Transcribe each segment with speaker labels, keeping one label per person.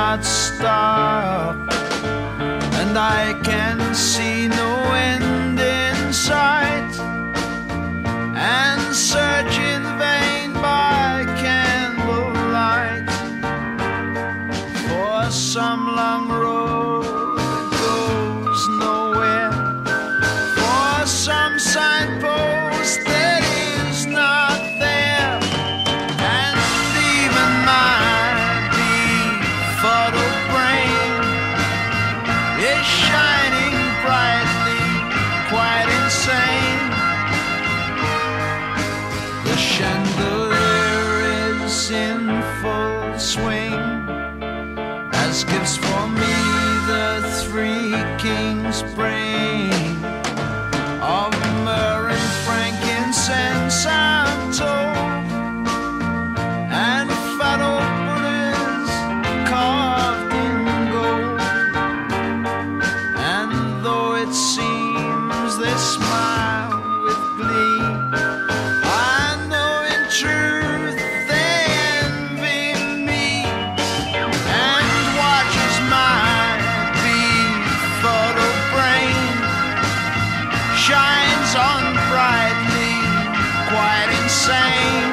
Speaker 1: not stop, and I can see no end in sight, and search in vain by candlelight for some long road that goes nowhere, for some signpost that is not there. And even my befuddled brain is shining brightly, quite insane. The chandelier is in full swing, as gifts for me the three kings bring, of myrrh and frankincense I'm told, and fat old Buddhas carved in gold. And though it seems they smile with glee, I know in truth they envy me, and watches my befuddled brain shines on brightly, quite insane.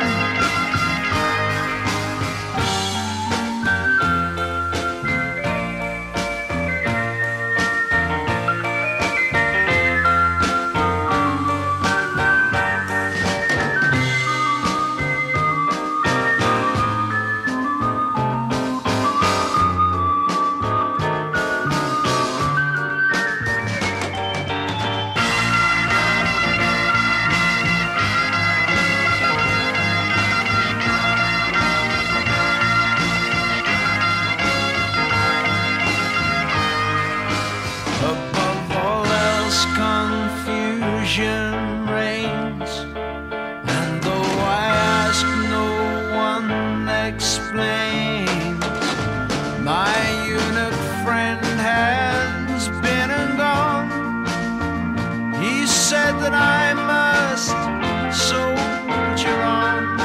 Speaker 1: Above all else, confusion reigns, and though I ask, no one explains. My eunuch friend has been and gone. He said that I must soldier on,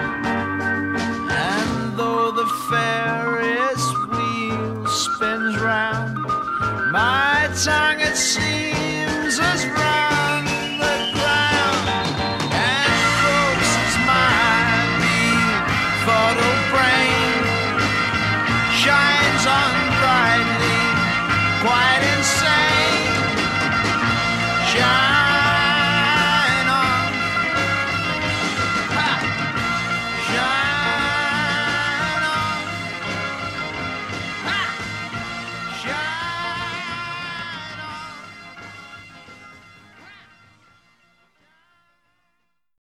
Speaker 1: and though the Ferris wheel spins round, my tongue, it seems, has run the ground, and corpses my befuddled brain shines on brightly, quite insane.